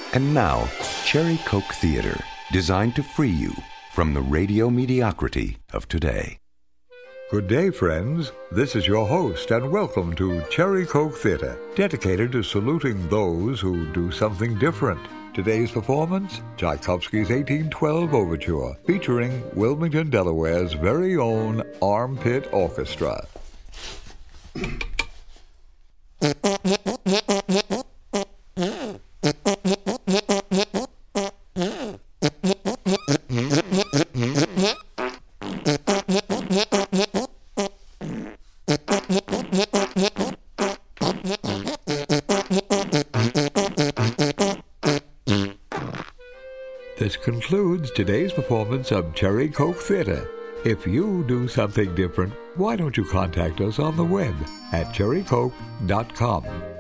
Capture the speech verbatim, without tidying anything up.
And now, Cherry Coke Theater, designed to free you from the radio mediocrity of today. Good day, friends. This is your host, and welcome to Cherry Coke Theater, dedicated to saluting those who do something different. Today's performance, Tchaikovsky's eighteen twelve Overture, featuring Wilmington, Delaware's very own Armpit Orchestra. This concludes today's performance of Cherry Coke Theater. If you do something different, why don't you contact us on the web at cherry coke dot com.